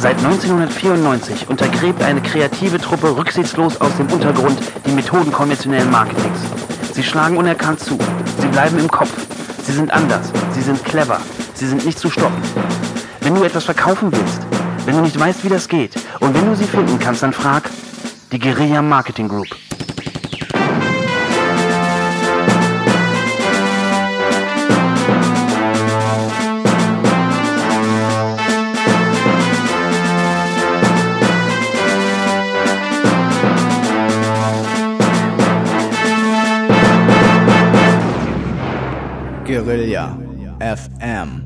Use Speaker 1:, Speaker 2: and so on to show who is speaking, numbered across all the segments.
Speaker 1: Seit 1994 untergräbt eine kreative Truppe rücksichtslos aus dem Untergrund die Methoden konventionellen Marketings. Sie schlagen unerkannt zu. Sie bleiben im Kopf. Sie sind anders. Sie sind clever. Sie sind nicht zu stoppen. Wenn du etwas verkaufen willst, wenn du nicht weißt, wie das geht und wenn du sie finden kannst, dann frag die Guerilla Marketing Group.
Speaker 2: Guerilla FM.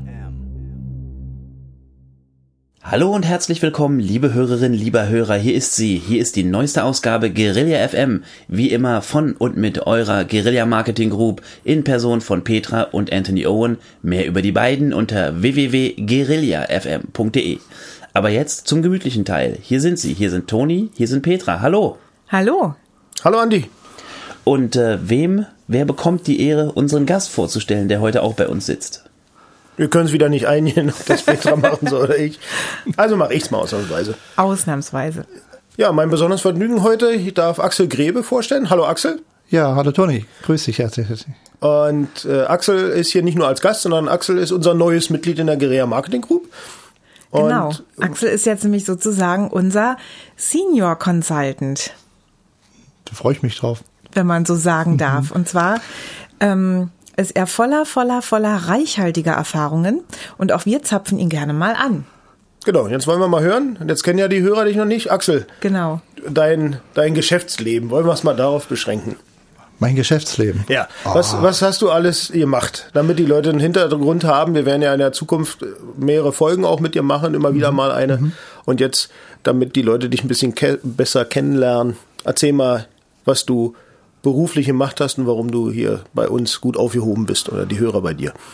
Speaker 3: Hallo und herzlich willkommen, liebe Hörerinnen, lieber Hörer, hier ist sie. Hier ist die neueste Ausgabe Guerilla FM, wie immer von und mit eurer Guerilla Marketing Group in Person von Petra und Anthony Owen. Mehr über die beiden unter www.guerillafm.de. Aber jetzt zum gemütlichen Teil. Hier sind sie, hier sind Toni, hier sind Petra. Hallo.
Speaker 4: Hallo.
Speaker 5: Hallo Andi.
Speaker 3: Und wer bekommt die Ehre, unseren Gast vorzustellen, der heute auch bei uns sitzt?
Speaker 5: Wir können es wieder nicht einigen, ob das Petra machen soll oder ich. Also mache ich es mal ausnahmsweise.
Speaker 4: Ausnahmsweise.
Speaker 5: Ja, mein besonderes Vergnügen heute, ich darf Axel Grebe vorstellen. Hallo Axel.
Speaker 6: Ja, hallo Toni. Grüß dich herzlich.
Speaker 5: Und Axel ist hier nicht nur als Gast, sondern Axel ist unser neues Mitglied in der Guerilla Marketing Group. Und
Speaker 4: genau. Axel ist jetzt nämlich sozusagen unser Senior Consultant.
Speaker 6: Da freue ich mich drauf.
Speaker 4: Wenn man so sagen darf. Und zwar ist er voller reichhaltiger Erfahrungen und auch wir zapfen ihn gerne mal an.
Speaker 5: Genau, jetzt wollen wir mal hören. Jetzt kennen ja die Hörer dich noch nicht. Axel,
Speaker 4: genau.
Speaker 5: Dein Geschäftsleben, wollen wir es mal darauf beschränken?
Speaker 6: Mein Geschäftsleben?
Speaker 5: Ja, was hast du alles gemacht, damit die Leute einen Hintergrund haben? Wir werden ja in der Zukunft mehrere Folgen auch mit dir machen, immer wieder mal eine. Und jetzt, damit die Leute dich ein bisschen besser kennenlernen, erzähl mal, was du beruflich gemacht hast und warum du hier bei uns gut aufgehoben bist oder die Hörer bei dir.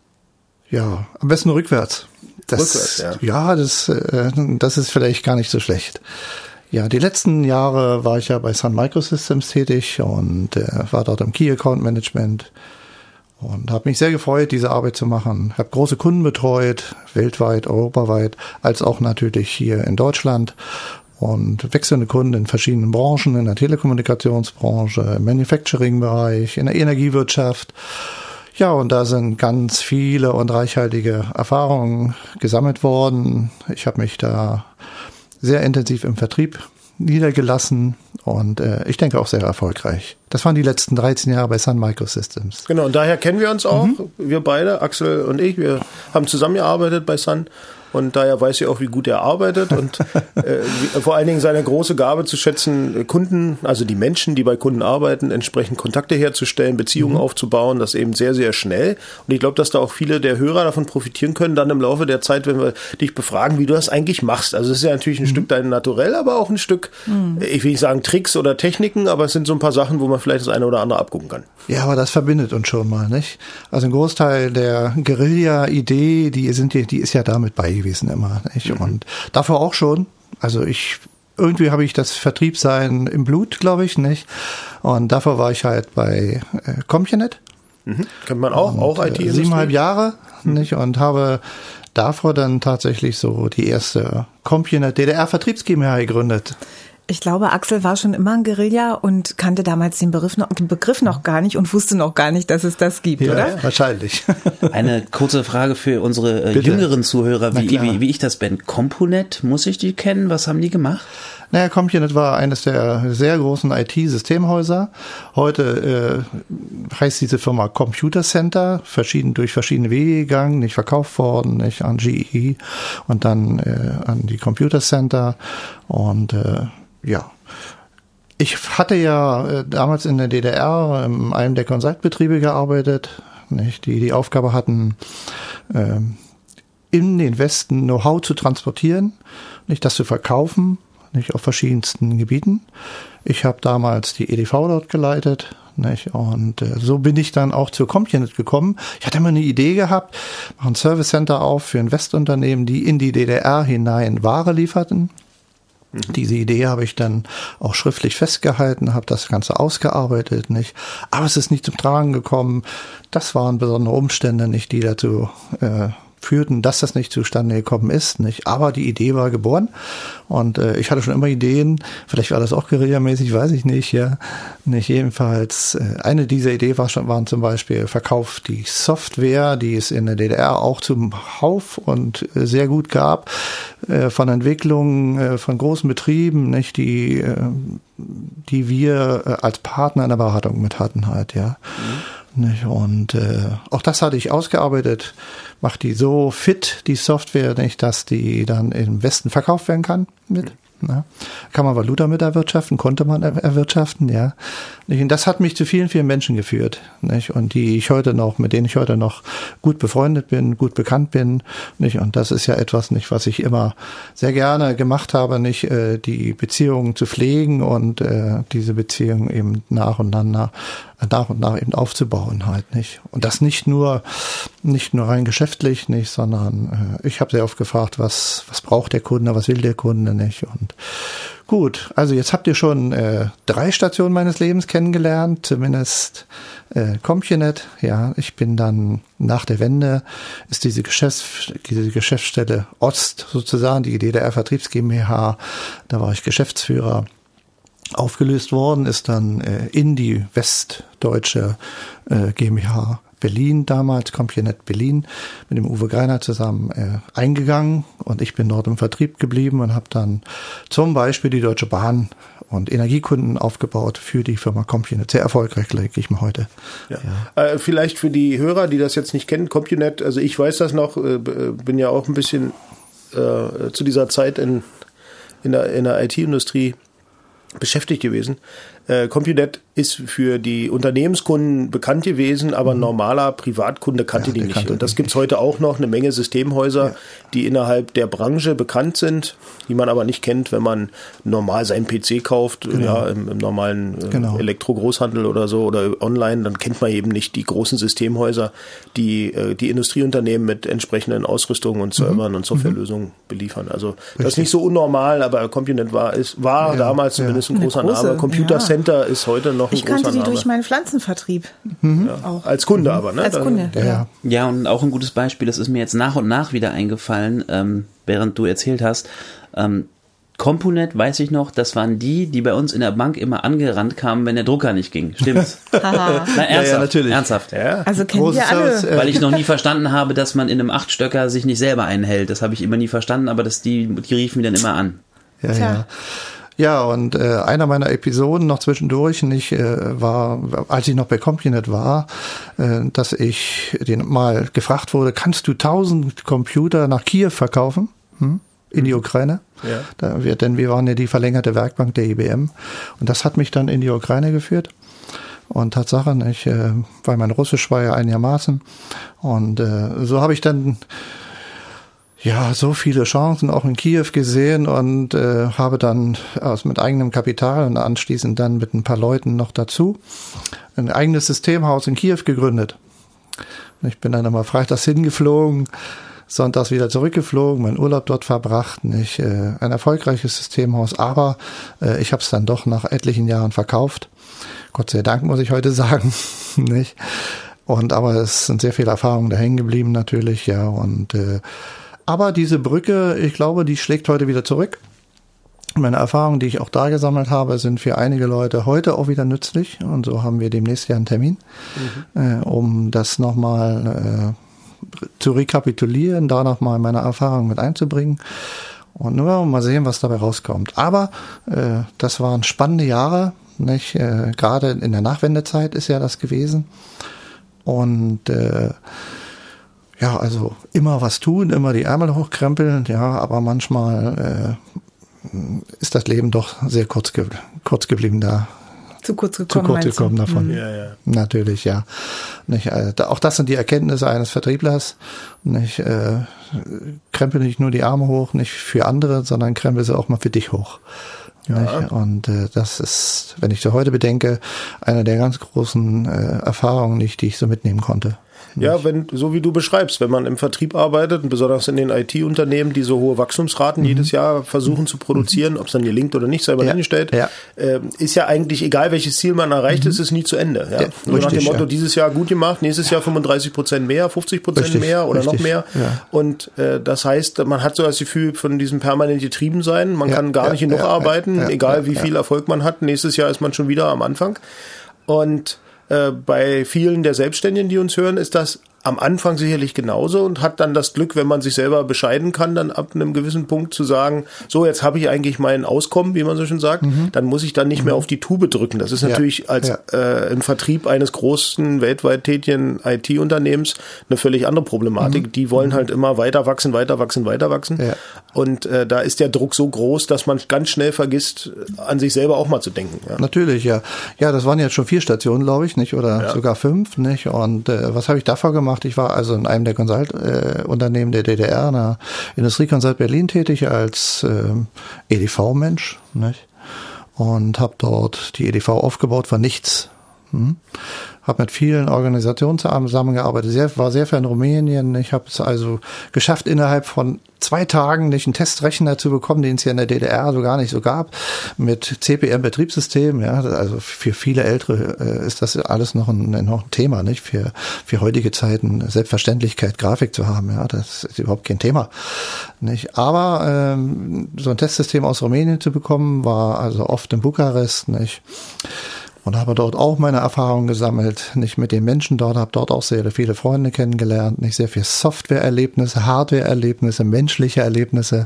Speaker 6: Ja, am besten rückwärts.
Speaker 5: Rückwärts, ja.
Speaker 6: Ja, das ist vielleicht gar nicht so schlecht. Ja, die letzten Jahre war ich ja bei Sun Microsystems tätig und war dort im Key Account Management und habe mich sehr gefreut, diese Arbeit zu machen. Habe große Kunden betreut, weltweit, europaweit, als auch natürlich hier in Deutschland. Und wechselnde Kunden in verschiedenen Branchen, in der Telekommunikationsbranche, im Manufacturing-Bereich, in der Energiewirtschaft. Ja, und da sind ganz viele und reichhaltige Erfahrungen gesammelt worden. Ich habe mich da sehr intensiv im Vertrieb niedergelassen und ich denke auch sehr erfolgreich. Das waren die letzten 13 Jahre bei Sun Microsystems.
Speaker 5: Genau, und daher kennen wir uns auch, wir beide, Axel und ich, wir haben zusammengearbeitet bei Sun. Und daher weiß ich auch, wie gut er arbeitet und vor allen Dingen seine große Gabe zu schätzen, Kunden, also die Menschen, die bei Kunden arbeiten, entsprechend Kontakte herzustellen, Beziehungen aufzubauen, das eben sehr, sehr schnell. Und ich glaube, dass da auch viele der Hörer davon profitieren können, dann im Laufe der Zeit, wenn wir dich befragen, wie du das eigentlich machst. Also es ist ja natürlich ein Stück dein Naturell, aber auch ein Stück, ich will nicht sagen Tricks oder Techniken, aber es sind so ein paar Sachen, wo man vielleicht das eine oder andere abgucken kann.
Speaker 6: Ja, aber das verbindet uns schon mal, nicht? Also ein Großteil der Guerilla-Idee, die ist ja damit bei gewesen immer, nicht? Und davor auch schon. Also irgendwie habe ich das Vertriebssein im Blut, glaube ich, nicht? Und davor war ich halt bei Compunet.
Speaker 5: Kennt man auch IT-Industrie?
Speaker 6: 7,5 Jahre, nicht? Und habe davor dann tatsächlich so die erste Compunet DDR Vertriebs GmbH gegründet.
Speaker 4: Ich glaube, Axel war schon immer ein Guerilla und kannte damals den Begriff noch gar nicht und wusste noch gar nicht, dass es das gibt,
Speaker 6: ja,
Speaker 4: oder?
Speaker 6: Ja, wahrscheinlich.
Speaker 3: Eine kurze Frage für unsere jüngeren Zuhörer, wie ich das bin. Compunet, muss ich die kennen? Was haben die gemacht?
Speaker 6: Naja, Compunet war eines der sehr großen IT-Systemhäuser. Heute heißt diese Firma Computer Center, durch verschiedene Wege gegangen, nicht verkauft worden, nicht an GE und dann an die Computer Center und ja. Ich hatte ja damals in der DDR in einem der Consultbetriebe gearbeitet, nicht, die Aufgabe hatten, in den Westen Know-how zu transportieren, nicht das zu verkaufen, nicht auf verschiedensten Gebieten. Ich habe damals die EDV dort geleitet, nicht, und so bin ich dann auch zur Compunet gekommen. Ich hatte immer eine Idee gehabt, mache ein Service Center auf für ein Westunternehmen, die in die DDR hinein Ware lieferten. Diese Idee habe ich dann auch schriftlich festgehalten, habe das Ganze ausgearbeitet, nicht. Aber es ist nicht zum Tragen gekommen. Das waren besondere Umstände, nicht, die dazu führten, dass das nicht zustande gekommen ist, nicht? Aber die Idee war geboren und ich hatte schon immer Ideen, vielleicht war das auch guerillamäßig, weiß ich nicht, ja, nicht jedenfalls. Eine dieser Ideen waren zum Beispiel Verkauf die Software, die es in der DDR auch zum Hauf und sehr gut gab, von Entwicklungen von großen Betrieben, nicht, die wir als Partner in der Beratung mit hatten halt, ja. Nicht? Und auch das hatte ich ausgearbeitet, macht die so fit, die Software, nicht, dass die dann im Westen verkauft werden kann mit. Ja. Kann man Valuta mit erwirtschaften, konnte man erwirtschaften, ja. Und das hat mich zu vielen, vielen Menschen geführt, nicht? Und mit denen ich heute noch gut befreundet bin, gut bekannt bin, nicht? Und das ist ja etwas, nicht, was ich immer sehr gerne gemacht habe, nicht, die Beziehungen zu pflegen und diese Beziehungen eben nach und nach eben aufzubauen halt, nicht? Und das nicht nur rein geschäftlich, nicht, sondern ich habe sehr oft gefragt, was braucht der Kunde, was will der Kunde, nicht? Und gut, also jetzt habt ihr schon 3 Stationen meines Lebens kennengelernt, zumindest CompuNet. Ja, ich bin dann nach der Wende, ist diese Geschäftsstelle Ost sozusagen, die DDR Vertriebs GmbH, da war ich Geschäftsführer, aufgelöst worden, ist dann in die westdeutsche GmbH Berlin damals, CompuNet Berlin, mit dem Uwe Greiner zusammen eingegangen und ich bin dort im Vertrieb geblieben und habe dann zum Beispiel die Deutsche Bahn und Energiekunden aufgebaut für die Firma CompuNet. Sehr erfolgreich, denke ich mal heute.
Speaker 5: Ja. Ja. Vielleicht für die Hörer, die das jetzt nicht kennen, CompuNet, also ich weiß das noch, bin ja auch ein bisschen zu dieser Zeit in der IT-Industrie beschäftigt gewesen. CompuNet ist für die Unternehmenskunden bekannt gewesen, aber ein normaler Privatkunde kannte die nicht. Und das gibt's heute auch noch, eine Menge Systemhäuser, die innerhalb der Branche bekannt sind, die man aber nicht kennt, wenn man normal seinen PC kauft, ja, im normalen Elektro-Großhandel oder so oder online, dann kennt man eben nicht die großen Systemhäuser, die die Industrieunternehmen mit entsprechenden Ausrüstungen und Servern und Softwarelösungen beliefern. Also das ist nicht so unnormal, aber CompuNet war damals zumindest ein großer Name. Computer Center ist heute noch ein großer Name. Ich kannte die
Speaker 4: durch meinen Pflanzenvertrieb.
Speaker 5: Auch. Als Kunde aber, ne?
Speaker 4: Als Kunde,
Speaker 3: ja, und auch ein gutes Beispiel, das ist mir jetzt nach und nach wieder eingefallen, während du erzählt hast. CompuNet, weiß ich noch, das waren die bei uns in der Bank immer angerannt kamen, wenn der Drucker nicht ging. Stimmt's? Nein, ernsthaft. Ja, natürlich. Ernsthaft.
Speaker 5: Ja.
Speaker 4: Also kennen wir alle.
Speaker 3: Weil ich noch nie verstanden habe, dass man in einem 8-Stöcker sich nicht selber einhält. Das habe ich immer nie verstanden, aber die riefen mich dann immer an.
Speaker 6: Ja. Ja, und einer meiner Episoden noch zwischendurch war, als ich noch bei CompuNet war, dass ich mal gefragt wurde, kannst du 1000 Computer nach Kiew verkaufen? In die Ukraine? Ja. Denn wir waren ja die verlängerte Werkbank der IBM. Und das hat mich dann in die Ukraine geführt. Und Tatsache, weil mein Russisch war ja einigermaßen. Und so habe ich dann so viele Chancen auch in Kiew gesehen und habe dann mit eigenem Kapital und anschließend dann mit ein paar Leuten noch dazu ein eigenes Systemhaus in Kiew gegründet. Ich bin dann immer freitags hingeflogen, sonntags wieder zurückgeflogen, meinen Urlaub dort verbracht. Ein erfolgreiches Systemhaus, aber ich habe es dann doch nach etlichen Jahren verkauft. Gott sei Dank, muss ich heute sagen. Nicht? Aber es sind sehr viele Erfahrungen da hängen geblieben natürlich, ja. Und aber diese Brücke, ich glaube, die schlägt heute wieder zurück. Meine Erfahrungen, die ich auch da gesammelt habe, sind für einige Leute heute auch wieder nützlich. Und so haben wir demnächst ja einen Termin, um das nochmal zu rekapitulieren, da nochmal meine Erfahrungen mit einzubringen. Und nur mal sehen, was dabei rauskommt. Aber das waren spannende Jahre, nicht? Gerade in der Nachwendezeit ist ja das gewesen. Und also immer was tun, immer die Ärmel hochkrempeln, aber manchmal ist das Leben doch sehr kurz geblieben da.
Speaker 4: Zu kurz gekommen
Speaker 6: davon.
Speaker 5: Ja.
Speaker 6: Natürlich, ja. Auch das sind die Erkenntnisse eines Vertrieblers. Krempel nicht nur die Arme hoch, nicht für andere, sondern krempel sie auch mal für dich hoch. Nicht? Und das ist, wenn ich so heute bedenke, eine der ganz großen Erfahrungen, die ich so mitnehmen konnte.
Speaker 5: Ja, so wie du beschreibst, wenn man im Vertrieb arbeitet und besonders in den IT-Unternehmen, die so hohe Wachstumsraten jedes Jahr versuchen zu produzieren, ob es dann gelingt oder nicht, sei mal dahingestellt, ist ja eigentlich egal, welches Ziel man erreicht, ist es nie zu Ende. Ja? So nach dem Motto, dieses Jahr gut gemacht, nächstes Jahr 35% mehr, 50% mehr oder noch mehr. Ja. Und das heißt, man hat so das Gefühl von diesem permanent getrieben sein, man kann gar nicht genug arbeiten, egal wie viel Erfolg man hat, nächstes Jahr ist man schon wieder am Anfang. Und bei vielen der Selbstständigen, die uns hören, ist das am Anfang sicherlich genauso und hat dann das Glück, wenn man sich selber bescheiden kann, dann ab einem gewissen Punkt zu sagen, so, jetzt habe ich eigentlich mein Auskommen, wie man so schön sagt, dann muss ich dann nicht mehr auf die Tube drücken. Das ist natürlich als im Vertrieb eines großen, weltweit tätigen IT-Unternehmens eine völlig andere Problematik. Die wollen halt immer weiter wachsen. Ja. Und da ist der Druck so groß, dass man ganz schnell vergisst, an sich selber auch mal zu denken. Ja.
Speaker 6: Natürlich, ja. Ja, das waren jetzt schon 4 Stationen, glaube ich, nicht? Oder sogar 5, nicht? Und was habe ich davor gemacht? Ich war also in einem der Consult-Unternehmen der DDR, einer Industrieconsult Berlin tätig als EDV-Mensch, nicht? Und habe dort die EDV aufgebaut von nichts. Habe mit vielen Organisationen zusammengearbeitet, war sehr viel in Rumänien. Ich habe es also geschafft, innerhalb von 2 Tagen nicht einen Testrechner zu bekommen, den es ja in der DDR so gar nicht so gab, mit CPM-Betriebssystem. Ja, also für viele Ältere ist das alles noch ein Thema, nicht? Für heutige Zeiten Selbstverständlichkeit, Grafik zu haben, ja, das ist überhaupt kein Thema, nicht? Aber so ein Testsystem aus Rumänien zu bekommen, war also oft in Bukarest, nicht? Und habe dort auch meine Erfahrungen gesammelt, nicht mit den Menschen dort, habe dort auch sehr viele Freunde kennengelernt, nicht sehr viel Software-Erlebnisse, Hardware-Erlebnisse, menschliche Erlebnisse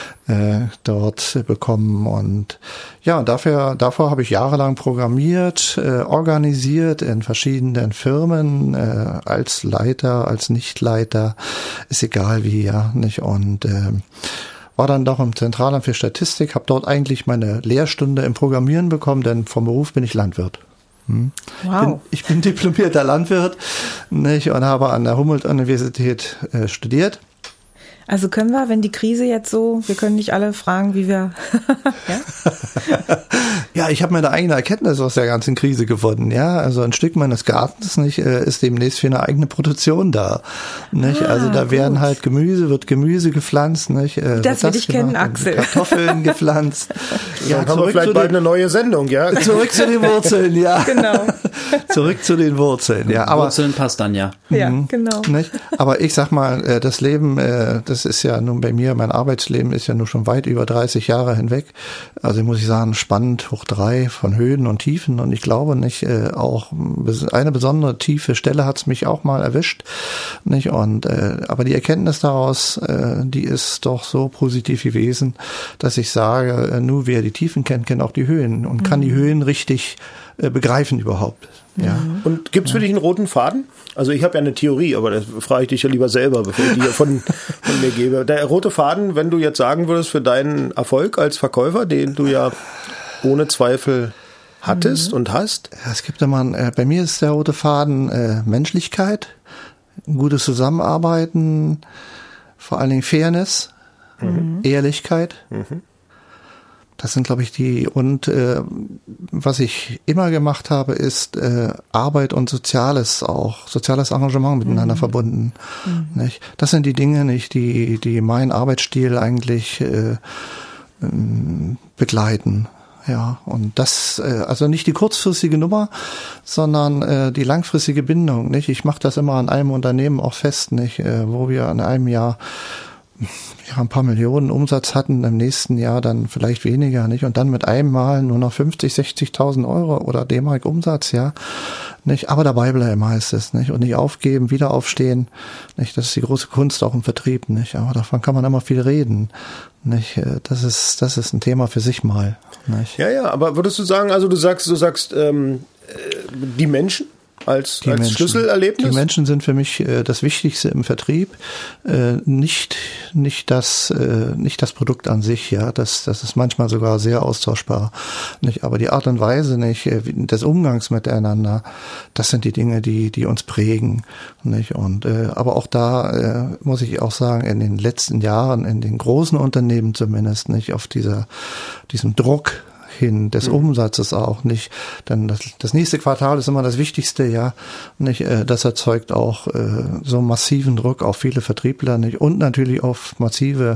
Speaker 6: dort bekommen. Und ja, davor habe ich jahrelang programmiert, organisiert in verschiedenen Firmen, als Leiter, als Nichtleiter, ist egal wie, ja, nicht? Und war dann doch im Zentralamt für Statistik, habe dort eigentlich meine Lehrstunde im Programmieren bekommen, denn vom Beruf bin ich Landwirt.
Speaker 4: Wow.
Speaker 6: Ich bin diplomierter Landwirt, nicht, und habe an der Humboldt-Universität studiert.
Speaker 4: Also können wir, wenn die Krise jetzt so, wir können nicht alle fragen, wie wir, ja?
Speaker 6: Ja, ich habe meine eigene Erkenntnis aus der ganzen Krise gewonnen, ja. Also ein Stück meines Gartens, nicht, ist demnächst für eine eigene Produktion da, nicht. Also da werden halt wird Gemüse gepflanzt, nicht.
Speaker 4: Das will ich kennen, Axel.
Speaker 6: Kartoffeln gepflanzt.
Speaker 5: Ja, dann haben wir vielleicht bald eine neue Sendung, ja.
Speaker 6: Zurück zu den Wurzeln, ja.
Speaker 4: Genau.
Speaker 6: Zurück zu den Wurzeln, ja. Aber
Speaker 3: Wurzeln passt dann, ja.
Speaker 4: Ja, genau.
Speaker 6: Nicht? Aber ich sag mal, das Leben, das ist ja nun bei mir, mein Arbeitsleben ist ja nun schon weit über 30 Jahre hinweg. Also muss ich sagen, spannend, hoch 3 von Höhen und Tiefen. Und ich glaube nicht, auch eine besondere tiefe Stelle hat's mich auch mal erwischt. Nicht? Und aber die Erkenntnis daraus, die ist doch so positiv gewesen, dass ich sage, nur wer die Tiefen kennt, kennt auch die Höhen und kann die Höhen richtig begreifen überhaupt. Ja.
Speaker 5: Und gibt's für dich einen roten Faden? Also ich habe ja eine Theorie, aber das frage ich dich ja lieber selber, bevor ich die von mir gebe. Der rote Faden, wenn du jetzt sagen würdest, für deinen Erfolg als Verkäufer, den du ja ohne Zweifel hattest und hast?
Speaker 6: Ja, es gibt immer, bei mir ist der rote Faden Menschlichkeit, gutes Zusammenarbeiten, vor allen Dingen Fairness, Ehrlichkeit. Das sind, glaube ich, und was ich immer gemacht habe, ist Arbeit und soziales Engagement miteinander verbunden. Nicht? Das sind die Dinge, nicht, die meinen Arbeitsstil eigentlich begleiten. Ja, und das, also nicht die kurzfristige Nummer, sondern die langfristige Bindung. Nicht? Ich mache das immer an einem Unternehmen auch fest, nicht, wo wir in einem Jahr ein paar Millionen Umsatz hatten, im nächsten Jahr dann vielleicht weniger, nicht? Und dann mit einem Mal nur noch 50.000, 60.000 Euro oder D-Mark Umsatz, ja, nicht? Aber dabei bleiben heißt es, nicht? Und nicht aufgeben, wieder aufstehen, nicht? Das ist die große Kunst auch im Vertrieb, nicht? Aber davon kann man immer viel reden, nicht? Das ist ein Thema für sich mal, nicht?
Speaker 5: Ja, aber würdest du sagen, also du sagst, die Menschen als Schlüsselerlebnis?
Speaker 6: Die Menschen sind für mich das Wichtigste im Vertrieb, nicht das Produkt an sich, ja, das ist manchmal sogar sehr austauschbar, nicht, aber die Art und Weise, nicht, des Umgangs miteinander, das sind die Dinge, die uns prägen, nicht, und aber auch da muss ich auch sagen, in den letzten Jahren, in den großen Unternehmen zumindest, nicht, auf diesem Druck, hin, des Umsatzes auch nicht. Denn das nächste Quartal ist immer das Wichtigste, ja. Nicht, das erzeugt auch so massiven Druck auf viele Vertriebler, nicht, und natürlich auf massiven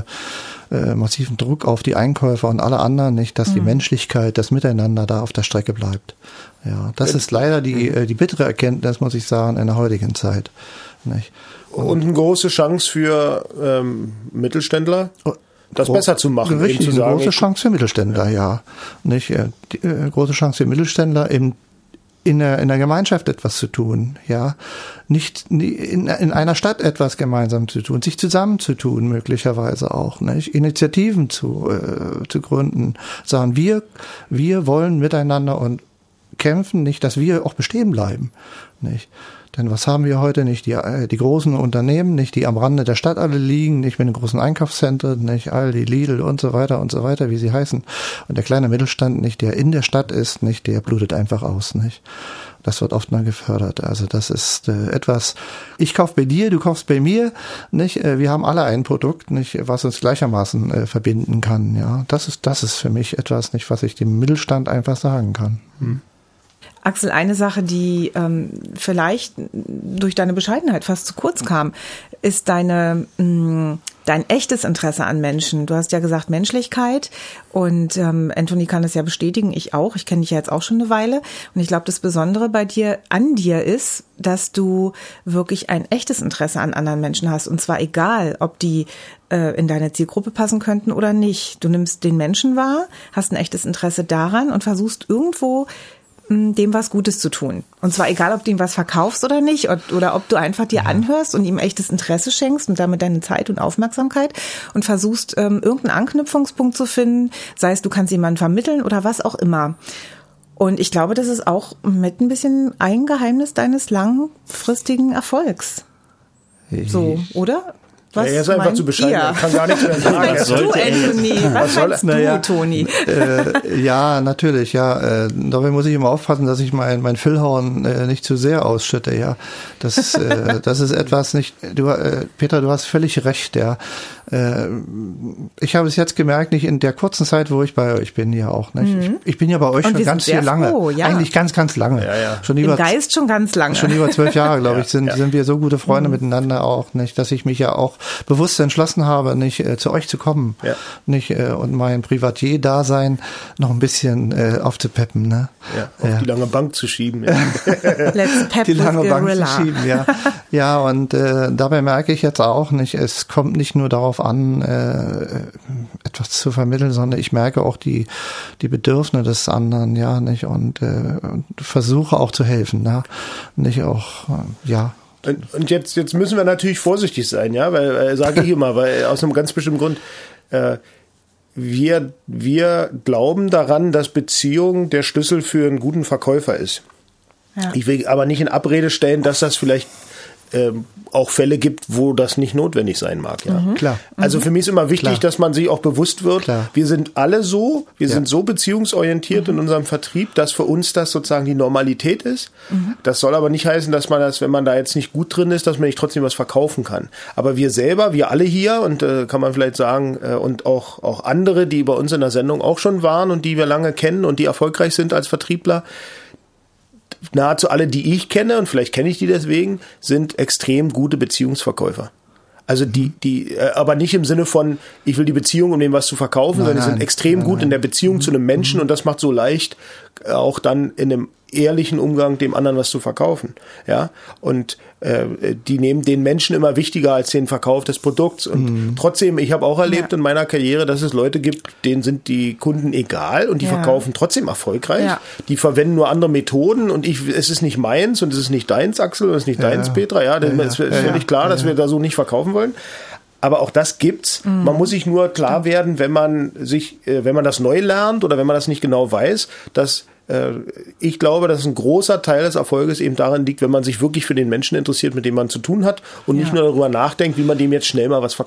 Speaker 6: Druck auf die Einkäufer und alle anderen, nicht, dass die Menschlichkeit, das Miteinander da auf der Strecke bleibt. Ja, das ist leider die bittere Erkenntnis, muss ich sagen, in der heutigen Zeit. Nicht?
Speaker 5: Und eine große Chance für Mittelständler, das besser zu machen.
Speaker 6: Richtig, eine große Chance für Mittelständler, ja. Nicht, große Chance für Mittelständler, in der Gemeinschaft etwas zu tun, ja. Nicht in einer Stadt etwas gemeinsam zu tun, sich zusammenzutun, möglicherweise auch, nicht? Initiativen zu gründen, sagen, wir wollen miteinander und kämpfen, nicht, dass wir auch bestehen bleiben, nicht? Denn was haben wir heute nicht? Die großen Unternehmen, nicht, die am Rande der Stadt alle liegen, nicht, mit den großen Einkaufszentren, nicht, Aldi, Lidl und so weiter, wie sie heißen. Und der kleine Mittelstand, nicht, der in der Stadt ist, nicht, der blutet einfach aus, nicht. Das wird oft mal gefördert. Also das ist etwas, ich kaufe bei dir, du kaufst bei mir, nicht. Wir haben alle ein Produkt, nicht, was uns gleichermaßen verbinden kann, ja. Das ist für mich etwas, nicht, was ich dem Mittelstand einfach sagen kann.
Speaker 4: Axel, eine Sache, die vielleicht durch deine Bescheidenheit fast zu kurz kam, ist dein echtes Interesse an Menschen. Du hast ja gesagt Menschlichkeit und Anthony kann das ja bestätigen, ich auch. Ich kenne dich ja jetzt auch schon eine Weile und ich glaube, das Besondere an dir ist, dass du wirklich ein echtes Interesse an anderen Menschen hast und zwar egal, ob die in deine Zielgruppe passen könnten oder nicht. Du nimmst den Menschen wahr, hast ein echtes Interesse daran und versuchst irgendwo dem was Gutes zu tun. Und zwar egal, ob du ihm was verkaufst oder nicht oder ob du einfach dir anhörst und ihm echtes Interesse schenkst und damit deine Zeit und Aufmerksamkeit und versuchst, irgendeinen Anknüpfungspunkt zu finden, sei es, du kannst jemanden vermitteln oder was auch immer. Und ich glaube, das ist auch mit ein bisschen ein Geheimnis deines langfristigen Erfolgs. So, oder?
Speaker 5: Was er ist einfach zu bescheiden, er kann gar nichts mehr sagen.
Speaker 4: Was du, Anthony? Was meinst du, Toni?
Speaker 6: Ja, natürlich, ja. Dabei muss ich immer aufpassen, dass ich mein Füllhorn nicht zu sehr ausschütte, ja. Das ist etwas nicht, Peter, du hast völlig recht, ja. Ich habe es jetzt gemerkt, nicht in der kurzen Zeit, wo ich bei euch bin, ja auch, nicht. Ich bin ja bei euch schon ganz lange. Froh, ja. Eigentlich ganz, ganz lange.
Speaker 5: Ja.
Speaker 6: Schon
Speaker 4: Im Geist schon ganz lange.
Speaker 6: Schon über 12 Jahre, glaube ich, sind wir so gute Freunde miteinander auch, nicht, dass ich mich ja auch bewusst entschlossen habe, nicht zu euch zu kommen, nicht und mein Privatier-Dasein noch ein bisschen aufzupeppen, ne?
Speaker 5: Ja, auf die lange Bank zu schieben. Ja.
Speaker 4: Let's pep
Speaker 6: die lange Bank
Speaker 4: Gorilla.
Speaker 6: zu schieben, ja. Ja, und dabei merke ich jetzt auch nicht, es kommt nicht nur darauf an, etwas zu vermitteln, sondern ich merke auch die Bedürfnisse des anderen, ja, nicht, und versuche auch zu helfen, ne? Nicht auch, ja.
Speaker 5: Und jetzt müssen wir natürlich vorsichtig sein, ja, weil sage ich immer, weil aus einem ganz bestimmten Grund, wir glauben daran, dass Beziehung der Schlüssel für einen guten Verkäufer ist. Ja. Ich will aber nicht in Abrede stellen, dass das vielleicht auch Fälle gibt, wo das nicht notwendig sein mag. Ja.
Speaker 6: Klar.
Speaker 5: Also für mich ist immer wichtig, dass man sich auch bewusst wird, wir sind alle so, sind so beziehungsorientiert in unserem Vertrieb, dass für uns das sozusagen die Normalität ist. Das soll aber nicht heißen, dass man das, wenn man da jetzt nicht gut drin ist, dass man nicht trotzdem was verkaufen kann. Aber wir selber, wir alle hier und kann man vielleicht sagen, und auch andere, die bei uns in der Sendung auch schon waren und die wir lange kennen und die erfolgreich sind als Vertriebler, nahezu alle, die ich kenne, und vielleicht kenne ich die deswegen, sind extrem gute Beziehungsverkäufer. Also die aber nicht im Sinne von, ich will die Beziehung, um dem was zu verkaufen, sondern die sind extrem gut in der Beziehung zu einem Menschen und das macht so leicht, auch dann in einem ehrlichen Umgang dem anderen was zu verkaufen. Ja, und die nehmen den Menschen immer wichtiger als den Verkauf des Produkts. Und trotzdem, ich habe auch erlebt in meiner Karriere, dass es Leute gibt, denen sind die Kunden egal und die verkaufen trotzdem erfolgreich. Ja. Die verwenden nur andere Methoden und es ist nicht meins und es ist nicht deins, Axel, und es ist nicht deins, Petra. Ja, es ist völlig klar, dass wir da so nicht verkaufen wollen. Aber auch das gibt's. Man muss sich nur klar werden, wenn man das neu lernt oder wenn man das nicht genau weiß, dass ich glaube, dass ein großer Teil des Erfolges eben darin liegt, wenn man sich wirklich für den Menschen interessiert, mit dem man zu tun hat und nicht nur darüber nachdenkt, wie man dem jetzt schnell mal was verkauft.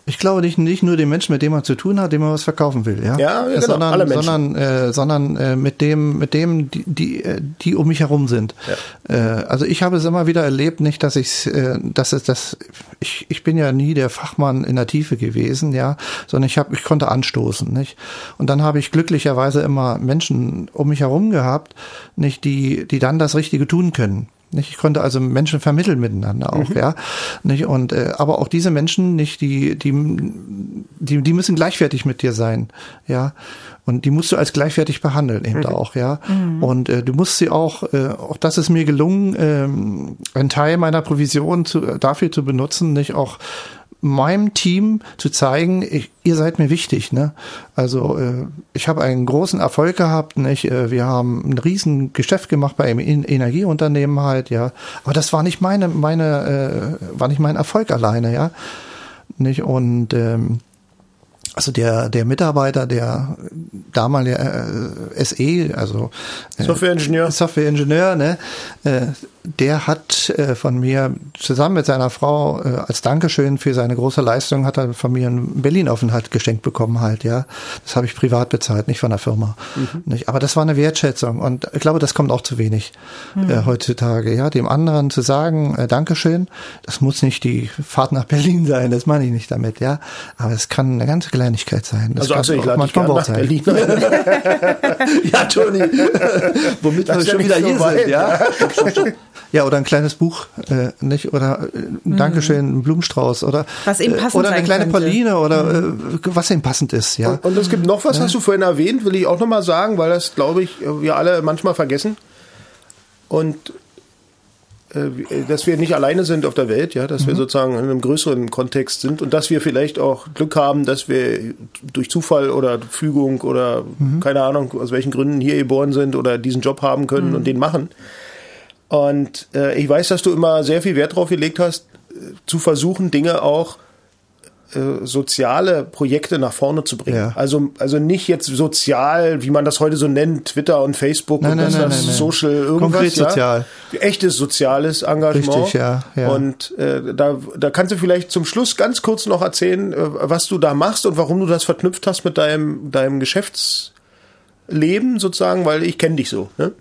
Speaker 6: Ich glaube nicht nur den Menschen, mit dem man zu tun hat, dem man was verkaufen will, ja.
Speaker 5: Ja, genau, alle Menschen.
Speaker 6: sondern mit dem, die um mich herum sind. Ja. Also ich habe es immer wieder erlebt, nicht, dass ich bin ja nie der Fachmann in der Tiefe gewesen, ja, sondern ich konnte anstoßen, nicht. Und dann habe ich glücklicherweise immer Menschen um mich herum gehabt, nicht, die dann das Richtige tun können. Nicht, ich konnte also Menschen vermitteln miteinander auch, ja, nicht, und aber auch diese Menschen nicht, die müssen gleichwertig mit dir sein, ja, und die musst du als gleichwertig behandeln eben auch, ja, und du musst sie auch das ist mir gelungen, einen Teil meiner Provision dafür zu benutzen, nicht auch meinem Team zu zeigen, ihr seid mir wichtig, ne? Also ich habe einen großen Erfolg gehabt, nicht? Wir haben ein riesen Geschäft gemacht bei einem Energieunternehmen halt, ja. Aber das war nicht war nicht mein Erfolg alleine, ja, nicht? Und also der Mitarbeiter, der damalige SE, also Softwareingenieur, ne, der hat von mir zusammen mit seiner Frau als Dankeschön für seine große Leistung hat er von mir einen Berlin-Aufenthalt geschenkt bekommen halt, ja. Das habe ich privat bezahlt, nicht von der Firma. Nicht? Aber das war eine Wertschätzung und ich glaube, das kommt auch zu wenig heutzutage, ja. Dem anderen zu sagen, Dankeschön, das muss nicht die Fahrt nach Berlin sein, das meine ich nicht damit, ja. Aber es kann eine ganze Kleinigkeit sein. Das
Speaker 5: also ich lade dich gerne nach Berlin.
Speaker 6: Ja, Toni, womit wir schon wieder hier sind, ja. Ja, oder ein kleines Buch, nicht? Oder Dankeschön, ein Blumenstrauß oder
Speaker 4: was ihm passend
Speaker 6: oder eine kleine
Speaker 4: könnte.
Speaker 6: Praline oder was ihm passend ist, ja.
Speaker 5: Und es gibt noch was, hast du vorhin erwähnt, will ich auch nochmal sagen, weil das, glaube ich, wir alle manchmal vergessen. Und dass wir nicht alleine sind auf der Welt, ja, dass wir sozusagen in einem größeren Kontext sind und dass wir vielleicht auch Glück haben, dass wir durch Zufall oder Fügung oder keine Ahnung, aus welchen Gründen hier geboren sind oder diesen Job haben können und den machen. Und ich weiß, dass du immer sehr viel Wert drauf gelegt hast, zu versuchen, Dinge auch soziale Projekte nach vorne zu bringen. Ja. Also nicht jetzt sozial, wie man das heute so nennt, Twitter und Facebook
Speaker 6: nein,
Speaker 5: Social irgendwas.
Speaker 6: Konkret sozial.
Speaker 5: Ja? Echtes soziales Engagement.
Speaker 6: Richtig, ja.
Speaker 5: Und da kannst du vielleicht zum Schluss ganz kurz noch erzählen, was du da machst und warum du das verknüpft hast mit deinem Geschäftsleben sozusagen, weil ich kenne dich so. Ne?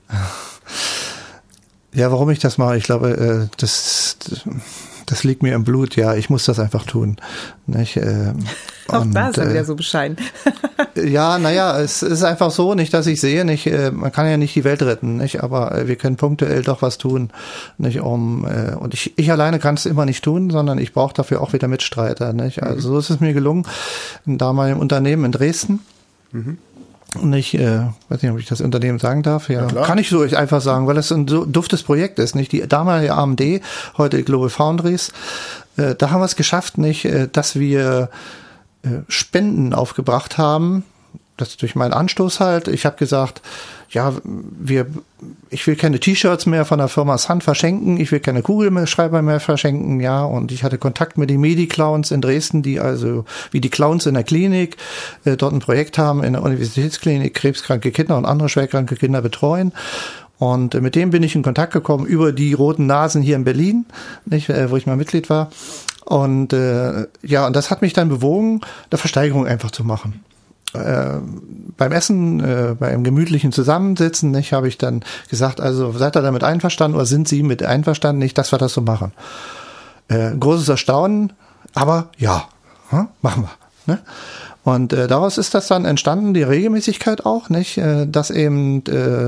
Speaker 6: Ja, warum ich das mache, ich glaube, das liegt mir im Blut, ja, ich muss das einfach tun. Nicht?
Speaker 4: Auch da ist er wieder so bescheiden.
Speaker 6: Ja, naja, es ist einfach so, nicht, dass ich sehe, nicht, man kann ja nicht die Welt retten, nicht, aber wir können punktuell doch was tun, nicht, und ich alleine kann es immer nicht tun, sondern ich brauche dafür auch wieder Mitstreiter, nicht. Also so ist es mir gelungen, da mal im Unternehmen in Dresden. Und ich weiß nicht, ob ich das Unternehmen sagen darf. Ja, kann ich so einfach sagen, weil es ein so duftes Projekt ist. Nicht die damalige AMD, heute Global Foundries. Da haben wir es geschafft, nicht, dass wir Spenden aufgebracht haben. Das durch meinen Anstoß halt. Ich habe gesagt, ja, ich will keine T-Shirts mehr von der Firma Sun verschenken, ich will keine Kugelschreiber mehr verschenken, ja, und ich hatte Kontakt mit den Medi-Clowns in Dresden, die also, wie die Clowns in der Klinik, dort ein Projekt haben, in der Universitätsklinik krebskranke Kinder und andere schwerkranke Kinder betreuen. Und mit dem bin ich in Kontakt gekommen über die roten Nasen hier in Berlin, nicht, wo ich mal Mitglied war. Und ja, und das hat mich dann bewogen, eine Versteigerung einfach zu machen. Beim Essen, bei einem gemütlichen Zusammensitzen, nicht, habe ich dann gesagt, also seid ihr damit einverstanden oder sind Sie mit einverstanden, nicht, dass wir das so machen? Großes Erstaunen, aber ja, machen wir. Ne? Und daraus ist das dann entstanden, die Regelmäßigkeit auch, nicht, dass eben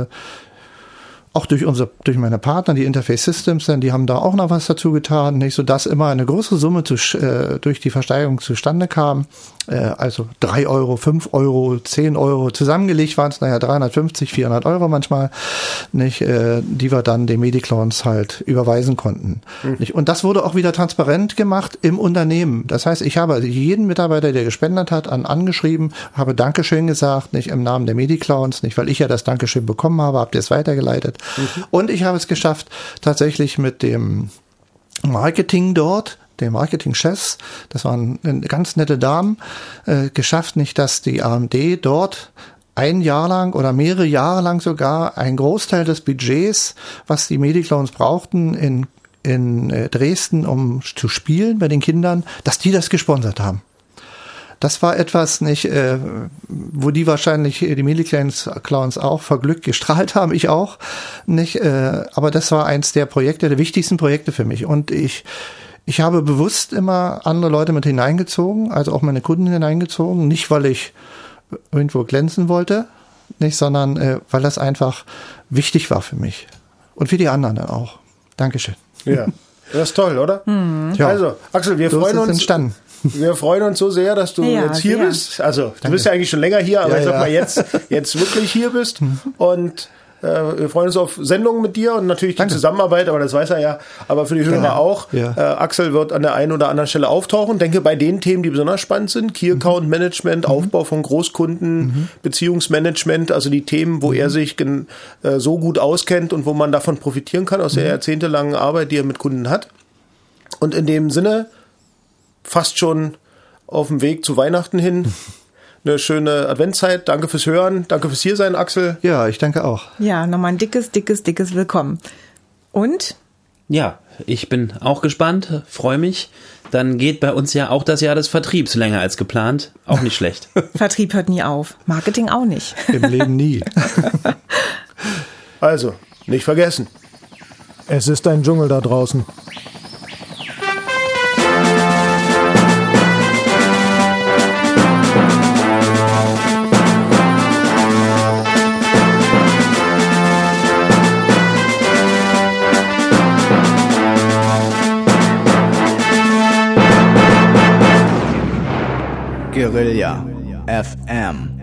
Speaker 6: auch durch meine Partner, die Interface Systems, denn die haben da auch noch was dazu getan, nicht, so dass immer eine größere Summe durch die Versteigerung zustande kam. Also 3 Euro, 5 Euro, 10 Euro, zusammengelegt waren es, 350, 400 Euro manchmal, nicht, die wir dann den Medi-Clowns halt überweisen konnten. Nicht? Und das wurde auch wieder transparent gemacht im Unternehmen. Das heißt, ich habe jeden Mitarbeiter, der gespendet hat, angeschrieben, habe Dankeschön gesagt, nicht im Namen der Medi-Clowns, nicht, weil ich ja das Dankeschön bekommen habe, habt ihr es weitergeleitet. Und ich habe es geschafft, tatsächlich mit dem Marketing dort, den Marketing-Chefs, das waren ganz nette Damen, geschafft, nicht, dass die AMD dort ein Jahr lang oder mehrere Jahre lang sogar einen Großteil des Budgets, was die Medi-Clowns brauchten in Dresden, um zu spielen bei den Kindern, dass die das gesponsert haben. Das war etwas nicht, wo die wahrscheinlich, die Mini-Clowns auch vor Glück gestrahlt haben, ich auch nicht, aber das war eins der Projekte, der wichtigsten Projekte für mich. Und ich habe bewusst immer andere Leute mit hineingezogen, also auch meine Kunden hineingezogen, nicht weil ich irgendwo glänzen wollte, nicht, sondern weil das einfach wichtig war für mich. Und für die anderen dann auch. Dankeschön.
Speaker 5: Ja, das ist toll, oder?
Speaker 6: Ja.
Speaker 5: Also, Axel, wir freuen uns.
Speaker 6: Entstanden.
Speaker 5: Wir freuen uns so sehr, dass du jetzt hier bist. Also, du bist ja eigentlich schon länger hier, aber ich sag mal, jetzt wirklich hier bist. Und wir freuen uns auf Sendungen mit dir und natürlich die Zusammenarbeit, aber das weiß er ja. Aber für die Hörer auch. Ja. Axel wird an der einen oder anderen Stelle auftauchen. Denke bei den Themen, die besonders spannend sind. Key Account Management, Aufbau von Großkunden, Beziehungsmanagement, also die Themen, wo er sich so gut auskennt und wo man davon profitieren kann aus der jahrzehntelangen Arbeit, die er mit Kunden hat. Und in dem Sinne fast schon auf dem Weg zu Weihnachten hin. Eine schöne Adventszeit. Danke fürs Hören. Danke fürs Hiersein, Axel.
Speaker 6: Ja, ich danke auch.
Speaker 4: Ja, nochmal ein dickes Willkommen. Und?
Speaker 3: Ja, ich bin auch gespannt, freue mich. Dann geht bei uns ja auch das Jahr des Vertriebs länger als geplant. Auch nicht schlecht.
Speaker 4: Vertrieb hört nie auf. Marketing auch nicht.
Speaker 6: Im Leben nie.
Speaker 5: Also, nicht vergessen.
Speaker 7: Es ist ein Dschungel da draußen.
Speaker 2: Guerilla FM.